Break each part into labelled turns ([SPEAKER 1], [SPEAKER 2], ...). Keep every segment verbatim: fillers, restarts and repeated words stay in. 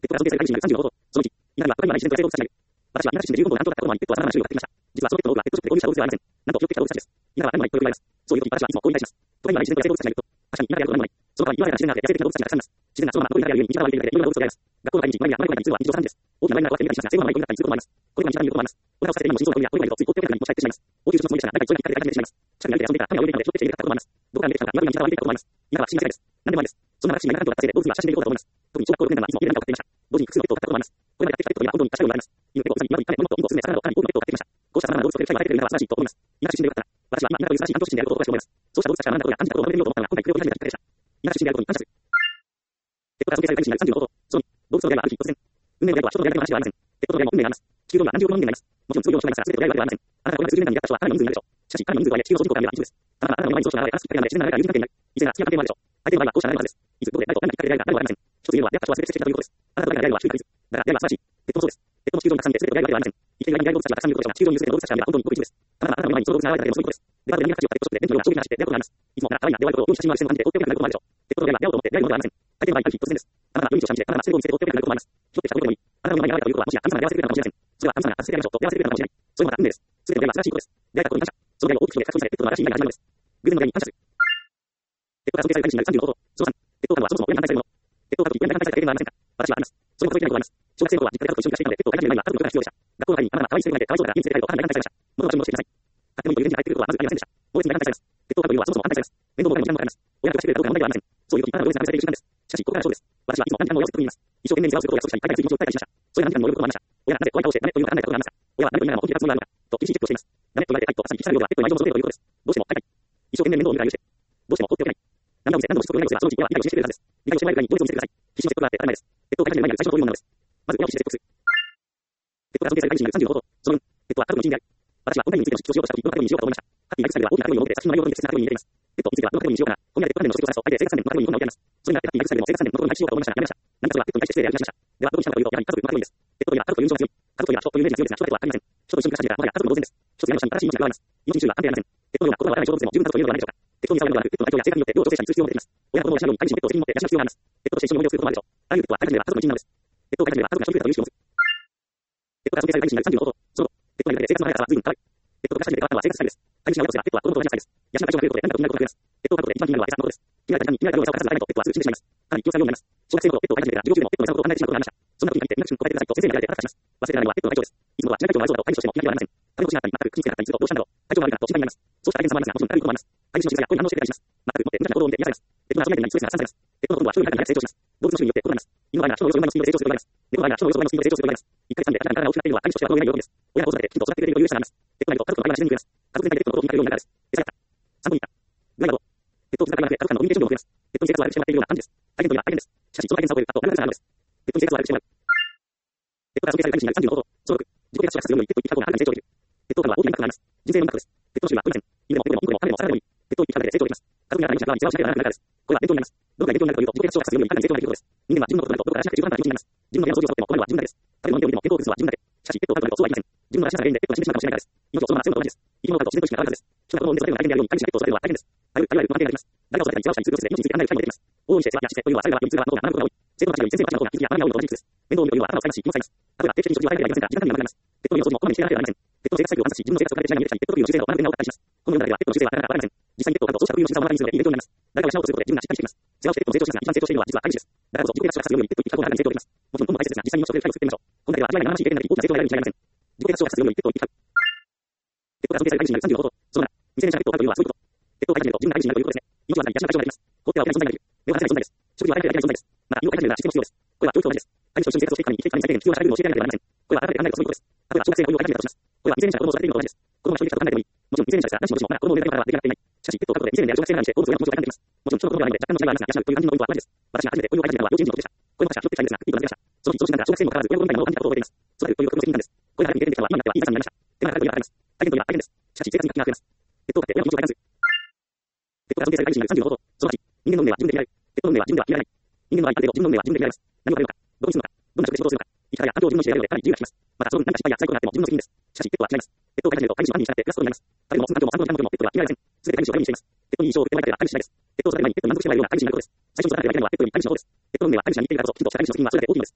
[SPEAKER 1] ペットが尊敬されたにさんじゅうごほど。そのいち、稲荷は他にはない自然と性を伝える。私は稲荷自身でじゅうごほどの担当だったこともあり、ペットはさまざまな種類を買ってきました。実はそのペットの多くはペットショップで購入した道具ではありません。なんと拾ってきた動物たちです。稲荷は何もないとよく言われます。そういう時私はいつもこう言いたいします。他にはない自然と性動物たちがいると、確かに稲荷であると何もない。その代わり岩や自然などで野生的な動物たちがたくさんいます。自然なそのまま残りがあるゆえに道端を歩いているだけでいろんな動物を出会います。学校の帰り道、前や前の中に通は日常茶飯事です。大きな前になるとは全部が生後の前にゴミだったりすることもあります。これが日常茶飯事と思います。お腹をさせて今も心臓のゴミやゴミがつい放っておくだけに持ち帰ってしまいます。大きなつもりでしたが、何か一緒に引っ掛けられてしまいます。近くに歩いて遊んでいたら、カメラを泳いでいたので、ちょっとしているかったと思います。どこから見てきたのか、今に道端を歩いていたと思います。今は不思議な世界です。何でもありです。そんな私に何かとせいで動物には写真でいこうと思います。特に小学校ろくねん生はいつも家で何かを買っていました。同時に複数のペットを買ったこともあります。これまで買ってきたペットには本当に多種類があります。犬、猫、ウサギ、マリ、カメ、モモとインコ、スズメ、魚などかなり多くのペットを買ってきました。こうした様々な動物とペットがいるのは素晴らしいと思います。稲荷出身でよかったら、私は今稲荷という素晴らしい半年人であることを私は思います。そうした動物たちから学んだことや感じたことをまとめてみようと思ったのが今回これを始めたきっかけでした。稲荷出身であることに感謝する。ペットが尊敬されたにさんじゅうごほど。その動物の出会いはある日突然。運命の出会いとは人と出会いだけの話ではありません。ペットと出会いも運命があります。地球上には何十億の人間がいます。もちろん通用の人がいますから全てと出会いはではありません。あなたがこれまで数十年間に出会った人はかなりの人数になるでしょう。しかし、かなりの人数とはいえ地球の人口から見れば一部です。あなたがあなたの前に上司が現れ話すきっかけなので自然な流れから友人関係になり、以前が好きな関係もあるでしょう。相手の場合はこうした流れのはずです。いつ、どこで、誰と何がきっかけで出会いがあるのかありません。一つ言うのは出会った人は全て奇跡的だということです。あなたと出会いがあるのは低い確率。だから出会いは素晴らしい。ペットもそうです。ペットも地球上にたくさんいて全てと出会いがあるのではありません。生きている間に出会い動物たちがたくさんいることでしょうが、地球上にいる全ての動物たちから見れば本当にごく一部です。あなたがあなたの前にその動物が現れただけでもそういうことです。デパートで人間価値を買ってペットショップで電気のような衝撃な話で出会うことがあります。いつもな可愛いな出会いことを良い写真の写真を見て追っておけなくなることもあるでしょう。ペットと出会いは出会おうと思って出会うものではありません。相手の場合ある日突然です。あなたが良い道を信じてあなたが成功を見せて追っておけなくなることもあります。ひょっとしたことでもいい。あなたの前に現れたということはもしや神様が出会わせてくれたかもしれません。それは神様が助けてくれたでしょうと出会わせてくれたかもしれない。それもまた運命です。全ての出会いは素晴らしいことです。出会えたことに感謝。その出会いを大きく広げ書き込みされペットの新しい未来が始まるのです。偶然の出会いに感謝する。ペットが尊敬されたにさんじゅうごほど。そのさん、ペットを飼うのはそもそも親に反対されるもの。ペットを飼うとき親に反対された経験がありませんか。私はあります。それも数えてないことがあります。小学生の頃は実家で家族と一緒に暮らしていたのでペットを飼い始める前には家族のことが必要でした。学校の帰りにあなたが可愛い性格で可哀想だから家に連れて帰ると母に反対されました。物の注文をしてください。勝手にという返事が返ってくることはまずありませんでした。猛烈に反対されます。ペットを飼うというのはそもそも反対されます。面倒もかけも時間もかかります。親がしてくれたことが問題ではありません。そういう時あなたが猛烈に反対されている時間です。しかしここからが勝負です。私はいつも何時間も親を説得に言います。一生懸命に世話をすることを約束したり、相手について気持ちを訴えたりしました。そういう何時間も乗ることもありました。親がなぜ怖い顔をしてダメというのか考えたことがありますか。親はダメと言いながらも本気で勝つものがあるのかと厳しいチェックをしています。ダメと言われてはいと私に聞きたいようではペットに愛情を注げということです。どうしても会いたい。一生懸命面倒を見るから許して。どうしても放っておけない。涙を見せ何度もしつこく願いをすればそのうち親は理解をしてくれるはずです。理解をしてもらえるぐらいに情熱を見せてください。必死の説得があって当たり前です。ペットを飼い始める前に最初の登竜門なのです。まず親を必死で説得する。ペットが尊敬されたにさんじゅうごほど。そのよん、ペットは家族の一員である。私はこの概念についての実況をしようとした時、どのカテゴリーにしようかと思いました。ハッピーなエクサイルは大きなカテゴリーを設けて作品の内容と適切なカテゴリーに入れています。ペットについてはどのカテゴリーにしようかな。ここにあるペット関連の書籍を探すと、相手で生活関連のカテゴリーにどんどん置いてあります。それになってハッピーなエクサイルでも生活関連のところに配置しようかと思いましたが、やめました。何かそれはペットに対して失礼でありました。ではどうにしたのかというと、やはり家族のカテゴリーです。ペットというのは家族という印象が強い。家族というのは人というイメージが強いですが、人とはありません。人と一緒に暮らしていたらもはや家族の同然です。一つ屋根の下に新しい命が加わります。命に種類は関係ありません。ペットのような言葉がわからない小動物でも十分家族と言えるのではないでしょうか。ペットに触れるのではなく、ペットの愛情や性格によって量を調整したり通知を持っています。親の子供を養うように彼氏もペットを責任持って養う必要があります。ペットとして一緒に思いをすることもあるでしょう。あらゆるペットは飼い始めれば家族の一員なのです。ペットを飼い始めれば家族が一人増えたという意識を持つ。ペットが尊敬されたにさんじゅうごほど。その後、ペットがいるだけで生活の速さは随分変わる。ペットと暮らし始めて変わったのは生活スタイルです。飼い主が親とすが、ペットは子供と同じ扱いです。養う対象が増えることで何か気になることが増えます。ペットを飼うことで一番気になるのは餌のことです。気になる時間に気になる量を餌を与えないとペットはすぐ死んでしまいます。かなり気を使うようになります。小学生の頃ペットを飼い始めてから授業中でもペットの餌のことを考えてしまうことがありました。そんな時に限ってミナクシュン答えてくださいと先生に言われて腹立ちます。忘れられないのはペットの体調です。いつもは知らないペットの愛情だと飼い主としても気になりはありません。食べ残しがあったり全く口につけなかったりするとどうしたんだろう。体調が悪いからと心配になります。そうした大変さもありますが、もちろん軽いこともあります。飼い主の仕草や声に反応してくれたりします。全くもって無茶な行動を見て癒されます。ペットが間違えていないストレスが発散されます。ペットの今度は人より長く成長します。動物の種類によって異なります。犬の場合は人の予想倍のスピードで成長することがあります。猫の場合は人の予想倍のスピードで成長することがあります。一回さんで体が失っているのは飼い主としては心がない喜びです。親が子育てできちんと育ててくれるという嬉しさがあります。ペットがいると家族の愛が自然に増えます。家族全体でペットのことを気にかけるようになるからです。餌やった。散歩に行った。具合がどう。ペットを気遣いなくて家族間のコミュニケーション量も増えます。ペットに生活を悪くしてもらっているような感じです。大変というのは大変です。しかしその大変さを超えるあと長くさがあるのです。ペットに生活を悪くしてもらう。ペットが尊敬されたにさんじゅうごほど。そのろく、自己啓発書が活用よりペットを生きた方がはるかに成長できる。ペットを飼うのは大きなインパクトがあります。人生のインパクトです。ペットの種類は多いません。犬でも猫でもインコでも亀でも魚でもいい。ペットを生きただけで成長できます。家族にある毎日が世話をしなければならないからです。これは勉強になります。どこが勉強になるかというと、自己啓発書が活用より簡単に成長ができることです。人間は自分のことになるとどこからしなくて十分な気持ちになります。自分の部屋の掃除をサボっても困るのは自分だけです。食べ物を見ても健康を崩すのは自分だけ。しかしペットを飼うとなるとそうはいきません。自分のらしなさが原因でペットが死んでしまうかもしれないからです。命をそのまま背負うのと同じです。生き物を飼うと自然と意識が変わるはずです。人が子供を産んで育てるのが大変であるように飼い主がペットを育てるのは大変です。あらゆるあらゆる不安定があります。誰が育てたり世話をしたりする様子で命について案内をしたりもできます。往々にして世話やしつけというのは最後はより通話の方が学ぶことが多い。生徒たちより先生たちの方が気づきや学びに合うのと同じです。面倒を見るというのは頭を使いますし気も使います。例えば定期的に食事を与えなければいけませんが時間管理が学べます。ペットの掃除もこまめにしていかなければなりません。ペットの生活サイクルを観察し自分の生活を変えてしまいが見えてきたりペットという主勢を学ぶなを学ったりします。このようなだけではペットの姿勢はなかなか変わらないません。実際にペットを飼うとそうした特有の審査を学びにするのでいい勉強になります。誰かがシャワーをすることで自分がしっかりしています。世話をしてペットの成長しますが一番成長しているのは実は飼い主です。だからこそ自己啓発書が活用よりペットを生きた方がはるかに成長できます。もちろん今度は大切ですが実際に命を作れる機会を作ってみましょう。このだけでは間違いない生々しい経験になり大きな成長が得られるに違いありません。自己啓発書が活用よりペットを生きた。ペットが尊敬されたにさんじゅうごほど。そのなな、未成年者がペットを飼うというのはそういうこと。ペットを飼い始めると自分が飼い主になるということですね。命を預かり養子の対象になります。放ってはおけない存在がいる。目を離せない存在です。食事を与えなければいけない存在です。また犬を飼い始めるならシステムも必要です。これは教育と同じです。飼い主と一緒に生活をしていくために生きていくために最低限必要な最低限の教えてやらなければなりません。これは改めて考えるとそういうことです。例えば小学生が犬を飼い始めたとします。これは未成年者が子供を育てているのと同じです。子供が一人で来たと考えてもいい。もちろん未成年者ですが男子も女子もまだ子供を産めないからはできなくていない。しかしペットを飼うことで未成年である小学生なのにして子供と親の気持ちを感じています。もちろん人の子供ではないので若干の違いはありますが養うという感じのポイントは同じです。私が初めて子犬を飼い始めたのは幼稚園児の時でした。これも私は拾ってきたいんですが、いいと名付けました。その時、その時なんか小学生にもかかわらず親子みたいなものを感じたことを覚えています。育てるということの責任感です。これが初めて経験できたのは今になってはいい皆さんになりました。手間がかかるというのはかかります。大変というのは大変です。しかし生活に活気が増えます。ペットを飼って親の気持ちを大切にする。ペットが尊敬されたにさんじゅうごほど。そのはち、人間の運命は自分で決められる。ペットの運命は自分では決められない。人間の場合、ある程度自分の運命は自分で決められます。何をされるのか、どこに住むのか、どんな職で仕事をするのか、生き方や環境を自分の意思でやるのでかなり自由が利きます。またその分何か失敗や辛いことがあっても自分の責任です。しかしペットは違います。ペットを飼い始めると飼い主の案に従って暮らすことになります。食べるのも住む環境も散歩の時間もペットは決められません。すべて飼い主を頼りにしています。ペットにいい印象を送ってもらいたければ飼い主次第です。ペットを育てる前にペットに満足してもらえるような飼い主になることです。最初に育ててあげたいのはペットに飼い主の方です。ペットの運命は飼い主が握っているからこそきちんとした飼い主の責任はそれだけ大きいのです。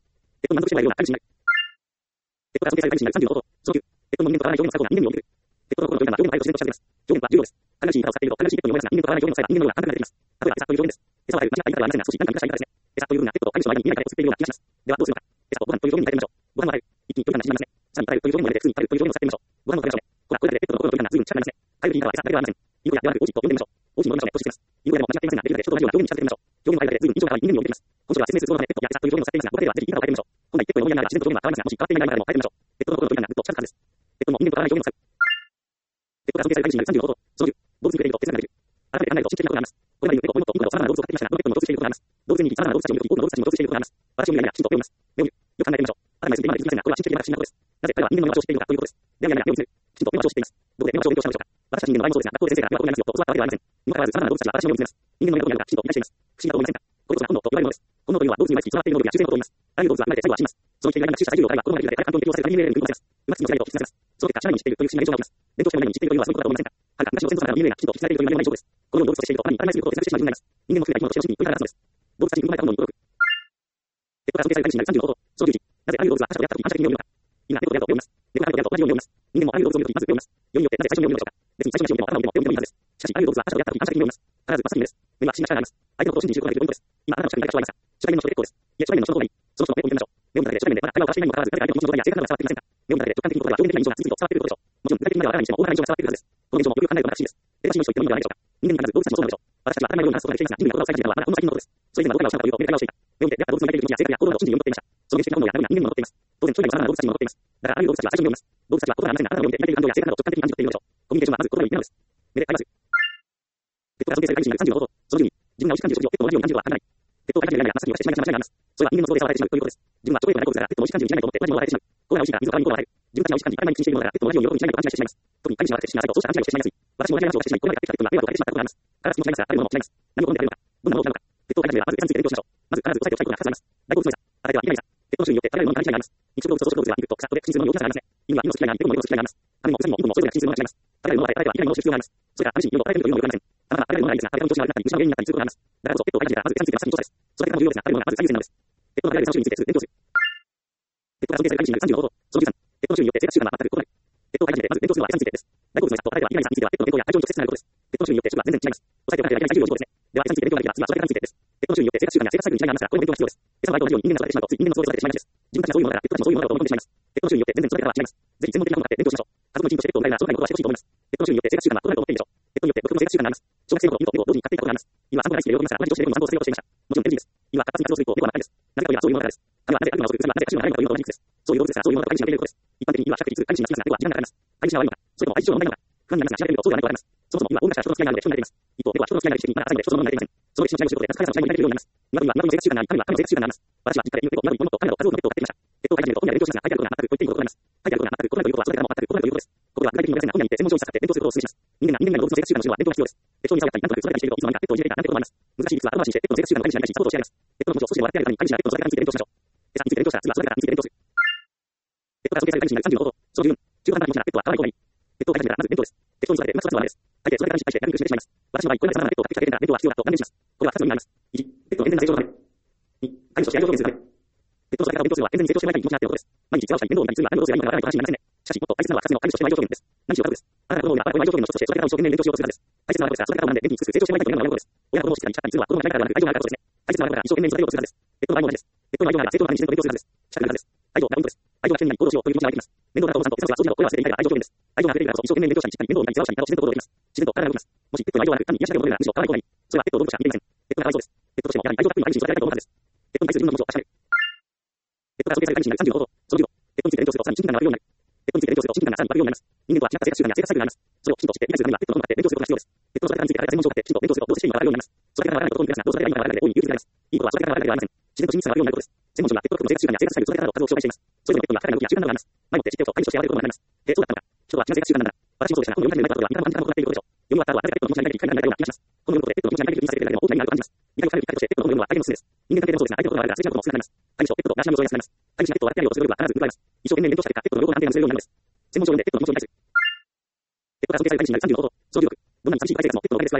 [SPEAKER 1] っと満足してもらえるような感じになる。えっと、尊敬される感じになるさんじゅうの方法。そのきゅう、えっと、人間と変わらない表現の作法が人間による。えっと、この表現は表現の態度を自然としています。表現は重要です。悲しい歌を使っていると、悲しいペットに思い出すが、人間と変わらない表現の際は人間のような感覚が出てきます。例えば、餌という表現です。餌を与える、間違った言い方はありませんが、少し何か難しい言い方ですね。餌というふうなペットと飼い主の間に見えない影を作っているような気がします。では、どうするのか。餌とご飯という表現に変えてみましょう。ご飯を与える。一気に距離が縮まりますね。さらに与えるという表現も入れて、普通に与えるという表現を使ってみましょう。ご飯を食べましょうね。ほら、これだけでペットの心の距離が随分近くなりますね。飼い主に言い方は餌だけではありません。インコやではなく、オチと呼んでみましょう。オチに戻りましょうね。としています。インコやでも間違っていませんが、できるだけ人と同じような表現に近づけてみましょう。表現の間で随分印象が変わり人間に置いています。今週は説明するそのため、ペットや餌という表現を使っていますが、ご家庭ではぜひ言い方を変えてみましょう。本来ペットの思いやら自然と表現は変わりますが、もし変わっていない場合でも変えてみましょう。ペットの心の距離がぐっと近づくはずです。ペットも人間と変わらない表現を使う。ペットが尊敬される感じになるさんじゅうの方法。そのきゅう、動物に触れていると哲学ができる。改めて考えると神秘的なことがあります。これまでにペットをもっとインコなど様々な動物を使ってきましたが、このペットも共通していることがあります。動物園に行き様々な動物たちを見るとき、多くの動物たちも共通していることがあります。私を見るやきちんと目を見ます。目を見る。よく考えてみましょう。頭に住んで今まで気づきませんが、これは神秘的な不思議なことです。なぜ彼は人間の目を調子しているのかということです。では、やや目を見せる。きちんと目を調子しています。どこで目を調子を勉強したのでしょうか。私たち人間の場合もそうですが、学校で先生が目はここにありますよと教わったわけではありません。にもかかわらず様々な動物たちは私の目を見つめます。人間の目のどこにあるかきちんと理解しています。不思議だと思いませんか。これこそが本能と言われるものです。本能というのは動物に毎月備わっている能力や習性のことを言います。あらゆる動物は生まれて最後は死にます。その危険が今の小さい重量体は子供ができるので、体環境に適応させるために ディーエヌエー に組み込ませます。馬つきの世代を引き継がせます。その結果、社内に知っているという不思議な現象が起きます。伝統しても何に知っているというのはそういうことだと思いませんか。はるか昔の先祖様からの ディーエヌエー がきちんと引き継がれているというのはない状況です。このように動物としていると、頭に当たり前すぎることを説明しまう人になります。人間も含めた生き物としての真理に問いただすのです。動物たちに組み込まれたものに驚く。ペットが尊敬される感じになるさんじゅうの方法。そのじゅういち、なぜあらゆる動物は他者と出会ったとき反射的に読むのか。今、ペットと出会うと読みます。猫がペットと出会うと同じように読みます。人間もあらゆる動物を見るときまず読みます。世によってなぜ最初に読むのでしょうか。別に最初に読むのも頭を読むのもいいはずです。しかし、あらゆる動物は他者と出会ったとき反射的に読みます。必ずまっすぐです。目は不思議な力があります。相手のことを信じることができるポイントです。今、あなたの近くに誰か人がいました。初対面の人で結構です。いえ、初対面の人の方がいい。その人の目を見てみましょう。目を見ただけで初対面でまだ会話を交わしていないにもかかわらず、誰か相手の気持ちの状態や性格などが伝わっていませんか。目を見ただけで直感的にことが表現的な印象が次々と伝わってくることでしょう。もちろん具体的にまではわからないにしても大きな印象が伝わってくるはずです。この現象もよく考えると難しいです。データ信用と言ってもいいのではないでしょうか。人間に限らず動物たちもそうなのでしょう。私たちは当たり前のように話すことができていますが、人類が言葉を使い始めたのはまだほんの最近のことです。それ以前は僕らはおしゃべりを見て会話をしていた。目を見て出会った動物の抱いている気持ちや性格や行動などを信じるように思っていました。その原始的な本能や学問や人間にも残っています。当然、初代の様々な動物たちにも残っています。だからあらゆる動物たちは最初に読みます。動物たちは言葉がありませんが、あなたの目を見て抱いている感情や性格などを直感的に感じ取っているのでしょう。コミュニケーションはまず言葉に言うのです。目で会話する。ペットが尊敬される感じになるさんじゅうの方法。そのじゅうに、自分が美味しく感じる食事をペットと同じように感じるとは考えない。ペットを飼い始める間にまっすぐに渡してしまいがちな間違いがあります。それは人間の想像で騒がれてしまうということです。自分はチョコレートが大好物だからペットも美味しく感じるに違いないと思って同じものを与えてしまう。コーラが美味しいから水を代わりにコーラを与える。自分たちが美味しく感じ、当たり前に気にしているものだからペットも同じように喜ぶに違いないと勘違いしてしまいます。特に飼い主は私たちが不思議な相手をそうした勘違いをしてしまいやすい。私も同じ話をしてしまい、この前がペットがペットが迷惑をかけてしまったことがあります。体つきも違いますが、あるものも違います。何を好んで食べるのか、どんなものを選ぶのか。ペットを飼い始めればまず餌について勉強しましょう。まず必ず押さえておきたいことがふたつあります。大好物の餌。与えてはいけない餌。ペットの種類によって食べられるものに違いがあります。肉食動物と草食動物は肉と草とで口にするものに大きな差がありますね。犬は犬の好き嫌いがあり、ペットも猫の好き嫌いがあります。亀もウサギもインコもそれぞれ口にするものが違います。食べられるものは与えてはいけないものを知る必要があります。それから試しに犬を与えてみるというのもよくありません。たまたま食べられるものがいいですが、食べ方の調子が悪くなったり、虫の原因になったりすることがあります。だからこそペットを飼い始めたらまず餌についての調査です。それだけでも重要ですが、食べるものがまず最優先なのです。ペットが食べられるさん種類について勉強する。ペットが尊敬される感じになるさんじゅうの方法。そのじゅうさん、ペットの種類によって生活習慣は全く異なる。ペットを飼い始めてまず勉強するのは餌についてです。大好物の餌と与えてはいけない餌についてはペットの健康や体調に直接つながることです。ペットの種類によって種類は全然違います。抑えておかなければいけない最重要な情報ですね。では餌について勉強ができれば次はそれからについてです。ペットの種類によって生活習慣や生活サイクルに違いがありますから、これも勉強が必要です。餌の相手と同じように人間が育ててしまうとつい人間の想像で育ててしまいがちです。自分たちがそういうものだからペットたちもそういうものだと思い込んでしまいます。ペットの種類によって全然育て方は違います。ぜひ専門的な本を買って勉強しましょう。家族の一員としてペットを飼いながら将来のことはしてほしいと思います。ペットの種類によって生活習慣は異なると思っていいでしょう。ペットによって独特の生活習慣があります。小学生の頃、犬と猫を同時に飼っていたことがあります。犬は散歩が大好きで喜びましたが、同じ年で猫の散歩をするようとしていました。もちろん天敵です。犬は活発に活動する一方、猫は真っ赤です。なぜかというとそういうものだからです。彼はなぜ歩くのが遅く、つまりなぜ足を長いのかというのと同じです。そういう動物ですが、そういうものだと飼い主は見ていることです。一般的に犬は比較的飼い主に懐きますが、猫は時間がかかります。飼い主が悪いのか、それとも愛知上の問題なのか、不安になりますが、調べてみるとそうではないことがあります。そもそも犬は大昔から人と付き合いなので人に慣れています。一方、猫は人と付き合いない歴史的にまだ浅いので人と物に慣れていません。その歴史の違いを知ることで、彼らの違いも見られるようになります。鶏は鶏の生活習慣があり、亀は亀の生活習慣があります。私は実家で犬、猫、鶏、卵とカメラと数多くのペットを飼っていました。ペットを飼い始めると本来勉強しますが、書いてあることが全くと言っていいことがあります。書いてあることが全く異なるということは、それからも全く異なるということです。ここでは具体的に言いませんが、本来に行って専門書を使って勉強することをお勧めします。人間が人間以外の動物の生活習慣の知るのは勉強が必要です。ペットに餌をやったり、なんとなく育てたりしていると、いつの間にかペットをいじめていたなんてこともあります。難しい理屈は後回しにして、ペットの生活習慣の飼い主になりたいし、サポートをしてやります。ペットの気持ちを少しでも笑ってやるために、飼い主がペットの育て方について勉強しましょう。餌について勉強したら、次は育て方について勉強する。ペットが尊敬される飼い主になるさんじゅうの方法。そのじゅうよん、中途半端な気持ちならペットは飼わない方がいい。ペットを飼い始めたらまず勉強です。ペットに育ててうまく育つのはダメです。大抵それから失敗してやりにくくしてしまいます。私の場合、これまで様々なペットを飼ってきた経験から勉強は必要だと断言します。これはふたつの意味があります。いち、ペットの健全な成長のため。に、飼い主として愛情表現するため。ペットの育て方を勉強するのは健全に成長してもらいたい気持ちがあってのことです。毎日世話をしたり面倒を見たり、次は何のことをすればいいのかわからないと安心になりませんね。しかし、もっと大切なのはかつての飼い主としての愛情表現です。何しろ家族です。あなたの子供が親はこの愛情表現の一つとして育て方を一生懸命勉強しようとするからです。大切なことですが、育て方を学んで元気に尽くす成長してもらいたいというのが親のことです。親が子供を叱ったり叱ったりするのは子供がいないからではなく愛情があるからですね。大切なことは一生懸命に育てようとするからです。ペットの愛も同じです。ペットの愛情があれば成長のために自然と勉強するからです。仕方があるからです。愛情がポイントです。愛情が起点になり行動しようという気持ちが湧いてきます。面倒なお父さんと餌をや掃除など親は捨てていないから愛情表現です。愛情が溢れているからこそ一生懸命に勉強したり、叱ったり、面倒を見たり、世話をしたり、自然と行動できます。自然と体が動きます。もしペットの愛情がなく、単に癒しだけを求めるならむしろ飼わない方がいい。それはペットを動物者は見ていません。ペットがかわいそうです。ペットとしてもやはり愛情たっぷりの飼い主に育てられたと思うはずです。ペットに対する自分の気持ちを確かめる。ペットが尊敬される飼い主になるさんじゅうの方法。そのじゅうご、ペットについて勉強するとさらに親近感が湧くようになる。ペットについて勉強すると親近感がさらに湧くようになります。人間とは違った生活習慣や生活サイクルがあります。それをきちんと知って理解するためにはペットと向かって勉強することが必要です。ペットの育て方について誰か専門書を買ってきちんと勉強するとどうしていいのかわかるようになります。育て方がわからないことを見ますが、どう育てたらいいのかわからないので大いに勇気があります。いいことは育て方がわからないのではありません。自然と親密さが湧くようになることです。専門書はペットの生活習慣や生活サイクル、育て方など数を紹介しています。それぞれのペットには彼らの動きや習慣などがあります。前もって知っておくと飼い主としてやられることになります。で、そうだったのか。人は違う生活習慣なんだ。私もそうでしたが、この読み方に読み方とは、みんなの満足なことが読み終わった後は誰かペットの気持ちになりたいということでしょう。読み終わった後は誰かペットの気持ちになりたいという理解になるような気がします。この読むことでペットの気持ちになりたいという理解が大きなます。理解を深めて理解されているだけでも大きな意味があると感じます。理解を深めて理解としてペットの読むのは大変おすすめです。人間関係でもそうですが、相手のことがあるから失礼なことも少なくなります。飼い主とペットとラーシナルを添えます。飼い主がペットを笑ってやるようとする努力は必ず報われます。一生懸命勉強した結果、ペットの両方の安定がするようになるのです。専門書を読んでペットの気持ちを理解する。ペットが尊敬される飼い主になるさんじゅうの方法。そのじゅうろく、どんなに寂しい飼い生活もペットのおかげで救われる。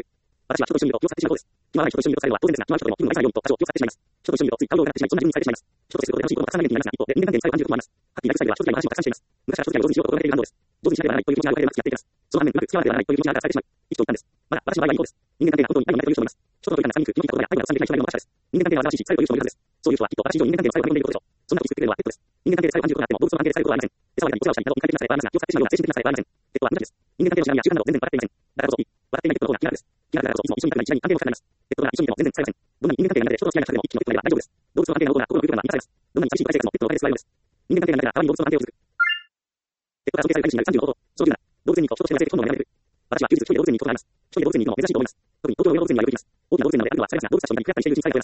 [SPEAKER 1] 私は人と一緒にいると気を使ってしまうことです。今は人と一緒にいるとされるのは当然ですが、今は人との気分を愛さないようにと場所を気を使ってしまいます。人と一緒にいるとつい顔をがってしまい、そんな風にされてしまいます。人と接することで楽しいことがたくさんないようになりますが、一方で人間関係に作用を感じることもあります。ハッピーなグサイルは人との話をたくさんしています。昔は人付き合いを上手にしようと心がけている反動です。上手にしなければならないという気持ちがあるからうまく付き合っていきます。その反面、うまく付き合わなければならないという気持ちがあるからされてしまい、一長一短です。また、私の場合は一方です。人間関係が本当に愛をないという人もいます。人との距離感が近く、気の利いたことや愛がたくさんできない人がいるのが私です。人間関係が煩わしいし、最後という人もいるはずです。そういう人はきっと私以上に人間関係の最後を読んでいることでしょう。そんなことを言ってくれるのはペットです。人間関係で最後を感じることがあっても、動物の関係で最後はありません。餌をやり、お世話をしたりなど、具体的なさえはありますが、気を使ってしまうような精神的なさえはありません。ペットは無邪気です。人間関係の手段や習慣など全然分かっていません。だからこそ、笑っていないペットの方が気が楽です。気が楽だからこそ、いつも一緒にいたくなり、一緒に関係を深めます。ペットが一緒にいても全然使えません。どんなに人間関係が苦手で人と付き合いがしたくても一気に乗ってくれば大丈夫です。動物の関係の方が心の空間が満たされます。どんなに寂しい都会生活もペットのおかげで救われるのです。人間関係が苦手なら、代わりに動物の関係を築く。ペットが尊敬されるになるさんじゅうの方法。そういうなら、動物園に行くと人としての成績本能が得られる。私は休日一人で動物園に行くことがあります。一人で動物園に行くのも珍しいと思います。特に東京の上野動物園にはよく行きます。大きな動物園なので歩くのは疲れますが、動物たちと一緒にゆっくりやったりしているうちに疲れが取れます。不思議な感覚です。動物園は心を動かしてくれます。ただ、動物たちを見て可愛いなと思うようになります。動物たちを見てくれます。ただ、動物たちを見てくれます。動物たちを見て可愛いなと思うようになります。動物園は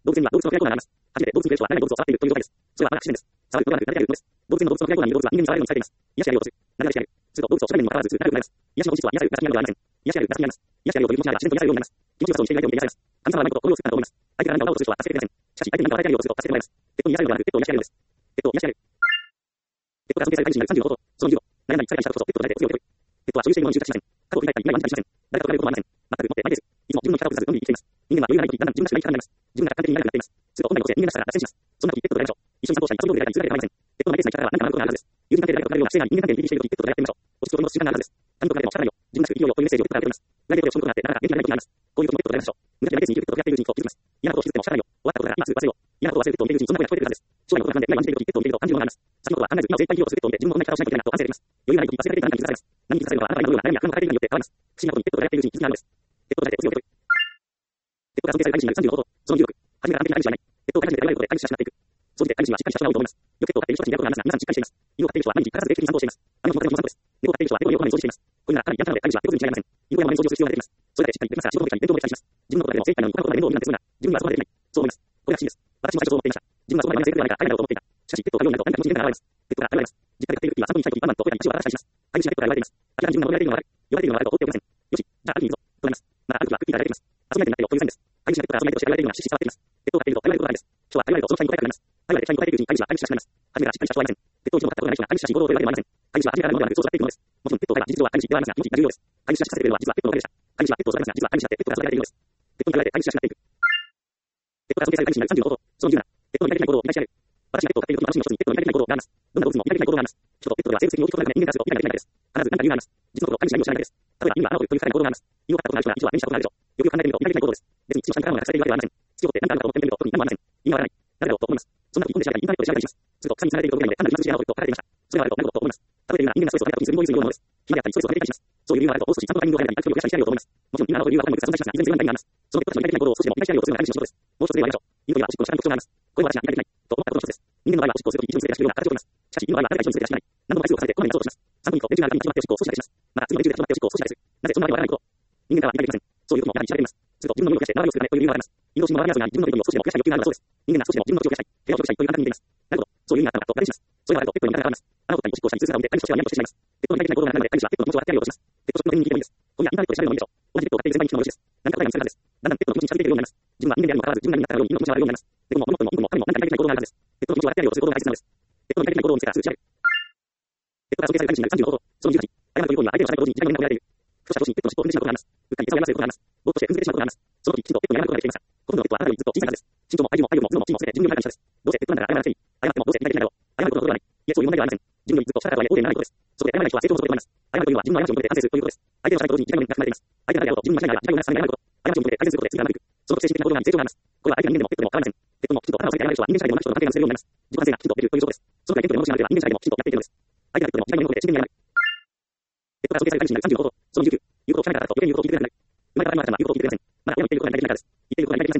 [SPEAKER 1] 動物園には動物の触れ合いコーナーがあります。初めて動物の触れは慣れない動物を触っているという状態です。それはまだ不自然です。触ることがなく慣れていることです。動物園の動物の触れ合いコーナーにいる動物は人間に触れるのに疲れています。癒し合いをする。ながらし合う。すると動物を調べるにもかかわらず、慣れるようになります。癒しの事実は癒し合う、癒し合うではありません。癒し合う、癒し合います。癒し合いをという気持ちが自然と癒されるようになります。気持ちよさをしていないように癒されます。神様はないことをこれをするかと思います。相手が何かを奪おうとする人は助けてくれません。しかし相手に何かを与えたいようとすると助けてもらいます。ペットに癒されるのではなく、ペットを癒し合えるのです。ペットを癒し合える。ペットが尊敬される大事になるさんじゅうのこと。そのにじゅうご。悩んだり疲れたりしたことこそペットとされて強いを得る。ペットは所有しているものに執着しません。過去を振り返ったり、未来を暗示しません。誰かと比べることはありません。全く持ってないです。いつも自分の力を崩さずのみ生きています。人間は余裕がない時、だんだん自分らしくない生き方になります。自分が客観的になるようになっています。すると本来の個性、人間らしさが脱線します。そんな時、ペットとやりましょう。一緒に散歩したり、遊びを出たり、通られて構いません。ペットのマイペースな生き方は何かあることがあるはずです。友人関係で誰かと比べるような不正な人間関係にビビりしている時、ペットとやってみましょう。落ち着くことの習慣があるはずです。他人と比べても仕方ないよ。自分らしく生きようよというメッセージをペットから受け取ります。来年ペットをしょむことがあって、なかなか元気がない時があります。こういう時もペットとやりましょう。無邪気なペースに生きるペットとやっているうちに気づきます。嫌なことをし続けても仕方ないよ。終わったことが今すぐ忘れよう。嫌なことを忘れるペットを見ているうちにそんな声が聞こえてくるはずです。将来のことが不安で未来を感じている時、ペットを見ていると感じるものがあります。先のことは考えず今を精一杯生きようとするペットを見て自分も同じ体をしなきゃいけないと反省できます。余裕がない時、忘れられていた何かに気づかされます。何に気づかされるのはあなたが今のような悩みや不安を抱えているのによって変わります。不思議なことにペットとやっているうちに気づきがあるのです。ペットとされて強いを得る。ペットが尊敬される大事になるさんじゅうのこと。そのにじゅうろく。初めから完璧な飼い主はない。ペットを飼い主で選ばれることで飼い主らしくなっていく。総じて飼い主にはしっかりした人が多いと思います。よくペットを飼っている人たちにやることがありますが、皆さんしっかりしています。犬を飼っている人は毎日欠かさず定期的に散歩をしています。雨の日も風の日も散歩です。猫を飼っている人は猫の家をこまめに掃除しています。これならかなりやんちゃなので飼い主はペットに違いません。犬小屋もまめに掃除をする必要が出てきます。それだけしっかりできますが、仕事の時間に伝統をできたりします。自分のことでも精一杯なのに他のことが面倒を見るなんてするなら、自分にはそこまでできない。そう思います。これらしいです。私も最初そう思っていました。自分はそこまで真似せるくらいがないか、大変だろうと思っていた。しかし、ペットを飼うようになると何か気持ちに変化が現れます。ペットが現れます。実家で飼っている時は散歩に行きたい時、バンバンと吠えたり足を洗ったりします。飼い主がペットが言われています。明らかに自分が求められているのは悪い。言われているのは悪いと放っておけません。よし、じゃあ歩きに行くぞ。となります。また歩くはクッキーが出てきます。遊び相手になってよというサインです。飼い主がペットが遊び相手として言われているようなしし触っています。ペットを飼っていると言われることがあるんです。人は言われるとその期待に応えたくなります。言われて期待に応えているうちに飼い主は飼い主らしくなります。初めからしっかりした人はいません。ペットを一度飼ったことがない人が飼い主らしい行動をと言われてもありません。飼い主は初めからのものではなくそう育っているものです。もちろんペットを飼えば事実上は飼い主ではありますが、気持ちが重要です。飼い主らしくさせてくれるのは実はペットのおかげでした。飼い主はペットを育てますが、実は飼い主だってペットから育てられているのです。ペットに飼われて飼い主らしくなっていく。ペットが尊敬される飼い主になるさんじゅうのこと。そのにじゅうなな。ペットの理解できない行動を理解し合う。私がペットを飼っている時の楽しみの一つにペットの理解できない行動があります。どんな動物も理解できない行動があります。人とペットでは生物的に大きく異なるため人間であることを理解できないのです。必ず何か理由があります。実のことを飼い主は何も知らないのです。例えば犬は穴を掘るという不可能な行動があります。犬を飼ったことがある人は一度は目にしたことがあるでしょう。よくよく考えてみると理解できない行動です。別に父の下にからもなくされているわけではありません。父を掘って何かあるかと思ってみると特に何もありません。犬はわからない。誰だろうと思います。そんな時、本で調べたりインターネットで調べたりします。すると、草にされていることぐらいで単なる暇つぶしやなどと書かれていました。それはあると何だろうと思います。例えば今、人間がストレスを抱えた時に自分のリズムをいうものです。暇であったり、ストレスを抱えていたりします。そういう理由があると、もう少しちゃんとタイミングを変えたり、相手を増やしたりしてやろうと思います。もちろん、今の理由はわからないのですが、存在しますが、依然強い何か意味があります。そのペットたちの理解できない行動を少しでも理解してやろうとするのが飼い主の仕事です。もう一つ例を挙げましょう。犬というのはおしっこの下に特徴があります。これは私が理解できないと思ったことの一つです。人間の場合はおしっこをするとき一緒に連れ出しているような形をとります。しかし、犬の場合は誰か一緒に連れ出していない。何度も回数を重ねてこまめにそうとします。さんぷんにいっこベンチがあるために決まっておしっこを少しだけします。また、次のベンチで決まっておしっこを少しだけする。なぜそんなわけわからないこと。人間からは理解できません。そういうこともやはり調べています。すると、自分の身を増やして周りを作るためという理由があります。犬同士の周り争いが自分のリズムを少しでも増やしたい欲求があるのだそうです。人間が少しでも自分の口を増やしたい、部屋を広くしたいという感覚に似ています。なるほど、そういう意味があったのかと仮定します。それがあるとペットの見方が変わります。穴を掘ったりおしっこをしたり通過を見て、飼い主としては嫌としてしまいます。ペットの理解できない行動がなくなるので、飼い主はペットの気持ちを分かってやろうとします。ペットショップの店員に聞いてもいいです。今夜インターネットで調べるのもいいでしょう。同じペットを飼っている全体に聞くのもよしです。何か答えが見つかるはずです。だんだんペットの気持ちに近づいているようになります。自分は人間であるにもかかわらず自分が人になったかのように犬の気持ちがあるようになります。でも、モノットもインコも彼も何か理解できない行動があるはずです。ペットの気持ちを分かってやろうとする行動が大切なのです。ペットの理解できない行動を見つけたらすぐ調べる。ペットが尊敬される飼い主になるさんじゅうのこと。そのじゅうはち。謝るという行為は相手のしゃべる同時に時間に何かをやられている。ふとした上司にペットの尻尾を踏んでしまうことがあります。うっかり餌をやらせることがあります。ぼーっとして踏んづけてしまうことがあります。その時、きちんとペットに謝ることができていました。ほとんどのペットはあなたよりずっと小さいはずです。身長も体重も体力も頭脳も知もすべて自分よりはるかに下です。どうせペットなんだから謝らなくていい。謝ってもどうせ理解できないだろう。謝ることのことはない。いえ、そういう問題ではありません。自分よりずっと下だとはいえ、大手にならないことです。そこで謝らない人は成功のことと思います。謝るというのは自分の過ちを認めて反省するということです。相手のしゃべる同時に時間になくなっています。相手が誰だろうと自分に間違いないが、時間をなくさないが謝ること。過ちを認めて改善することで次がうまくいく。その精神的な行動が成長があります。これは相手が人間でもペットでも変わりません。ペットもきちんと頭を下げて謝る人は人間社会でも同じ人との関係が結べるようになります。自己反省がきちんと出るということです。そのくらいペットでものしがあれば人間社会でもきちんとやっていけるのです。相手がペットでも時間に残って真剣に謝る。ペットが尊敬される飼い主になるさんじゅうのこと。そのじゅうきゅう。言うことを聞かないからと余計に言うことを聞いてくれなくなる。生まれた今の赤ちゃんは言うことを聞いてくれません。まだ親の言っていることが理解できないからです。言っていることが理解できませんが、言うことにしてくれなくて当然です。それでも成長していることがあるようになれば言うことにしてくれるようになります。ペットの場合は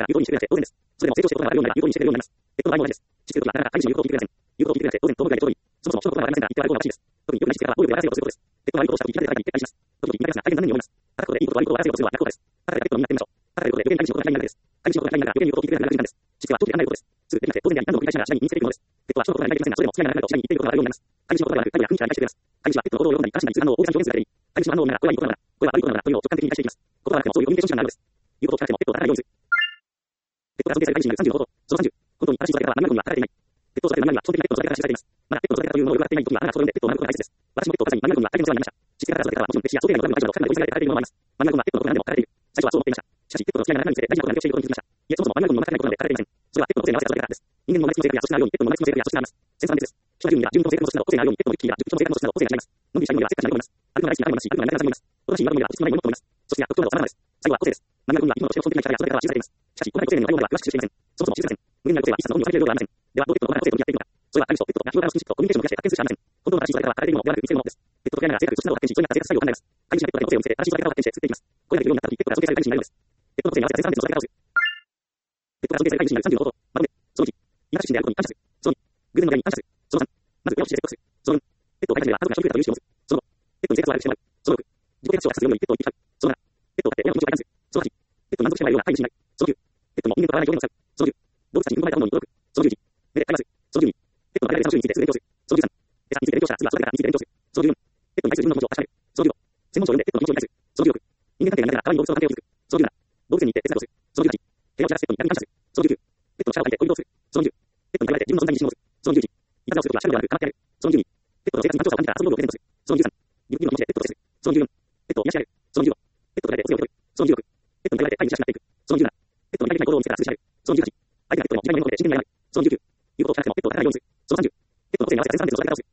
[SPEAKER 1] 言うことを聞いてくれません。ペットの場合です。知識ということはなかなか飼い主の言うことを聞いてくれません。言うことを聞いてくれなくて当然どうぐらいでちょうどいい。そもそも人のことがわかりませんが言ってもらうことが欲しいです。特に良くない知識からは暴力で笑わせようとすることです。ペットの悪いことをした時、嫌で叩いて言って返します。時々言いたいですが、相手に何に思います。叩くことでいいことと悪いことを笑わせようとするのは泣くことです。叩いてペットになってみましょう。叩いてことで余計に飼い主のことが嫌いになるです。飼い主のことが嫌いになるが余計に言うことを聞いてくれなくなる時間です。知識は長期で考えることです。すぐできなくて当然であり何度も繰り返しながら次第に身につけていくものです。ペットは人のことが理解できませんが、それでも付き合いが長いと次第に言っていることがあるようになります。飼い主のことが悪く、彼や雰囲気が理解してくれます。飼い主はペットの行動を読んだり、話したりする反応を大きな表現するだけでいい。飼い主の反応を見ながら、これはいいことなのだ、これは悪いことなのだというのを直感的に理解していきます。ことがなくてもそういうコミュニケーションがあるのです。言うことを聞かせてもペットを叩かないようにする。ペットが尊敬される飼い主になるさんじゅうのこと。そのさんじゅう。本当に正しい育て方は何々には書かれていない。ペットを育てる何々は基本的なペットの育て方が記されています。まだペットの育て方というものをよくわかっていない時には、あなたがそれを読んでペットを学ぶことが大切です。私もペットを飼いに何々には大変お世話になりました。知識から育て方はもちろん歴史や想定外のことにもあるので、かなり追い詰められて書かれているものもあります。マニュアルはペットのことなんでも書かれている。最初はそう思っていました。しかし、ペットの付き合いが長くなるにつれ、大事なことが抜け落ちていることに気づきました。いえ、そもそもマニュアルにも全くないことなので書かれていません。それはペットの個性に合わせた育て方です。人間の生まれつきの性格や素質があるように、ペットの生まれつきの性格や素質があります。センサーなんです。人が順位や順当の性格の素質など個性があるように、ペットの力や熟知の性格の素質など個性が違います。のんびりしたいのにはせっかちな猫もいます。歩くのが大好きな猫もいますし、歩くのが苦手な猫もいます。おとなしい犬もいます。おとなしい犬もいます。素質や特徴など様々です。最後は個性です。マニュアルには生き物としての基本的な力や育て方は記されています。しかし、この個性の内容までは詳しく記していません。そもそも記述せません。無限な個性は一冊の本に収める量がありません。では、どうペットの個性と向き合っていくのか。それは飼い主とペットとが人柄のスキンシップとコミュニケーションを増やして発展するしかありません。本当の正しい育て方は書かれているものではなく見せるものです。ペットと飼いながら性格、素質などを発展し、人になった生活スタイルを考えます。飼い主がペットで個性を見せて正しい育て方を発展して作っていきます。これができるようになった時、ペットが尊敬される飼い主になるのです。ペットの個性に合わせた生産性の育て方をする。ペットが尊敬される飼い主になるさんじゅうのこと。まとめ。そのいち。癒し出身であることに感謝する。そのに。偶然の出会いに感謝する。そのさん。まず親として説得する。そのよん。ペットを飼い始めは家族が一緒に増えたという意識を持つ。そのご。ペットに生活を悪くしてもらう。そのろく。自己啓発を活用よりペットを生きる。そのなな。ペットを飼って親の気持ちを大事にする。そのはち。ペットに満足してもらえるような飼い主になる。そのきゅう。ペットも人間と変わらない表現を使う。そのじゅう。 専門書を読んでペットの命を理解する。そのじゅうろく、人間関係が苦手なら代わりに動物との関係を築く。そのじゅうなな、動物園に行ってペットなどする。そのじゅうはち、部屋を散らすペットに痛みに感謝する。そのじゅうきゅう、ペットの舌を借りて恋人をする。そのじゅう、ペットに頼られて自分の存在に自信を持つ。そのじゅういち、いたずらをすることが習慣ではなく科学である。そのじゅうに、ペットの生活に感情差を感じたら遊ぶ量をプレゼントする。そのじゅうさん、自分の気持ちでペットと接する。そのじゅうよん、ペットを癒し合える。そのじゅうご、ペットと抱いてお通夜を取る。そのじゅうろく、ペットに頼られて愛に親しくなっていく。そのじゅうなな、ペットの理解できない行動を見つけたら通じ合える。そのじゅうはち、相手がペットにも自分の身を込めて真剣に謝る。そのじゅうきゅう、言うことを聞かなくてもペットを疑うようにする。そのさんじゅう、ペットの個性に合わせた全さん点の育て方をする。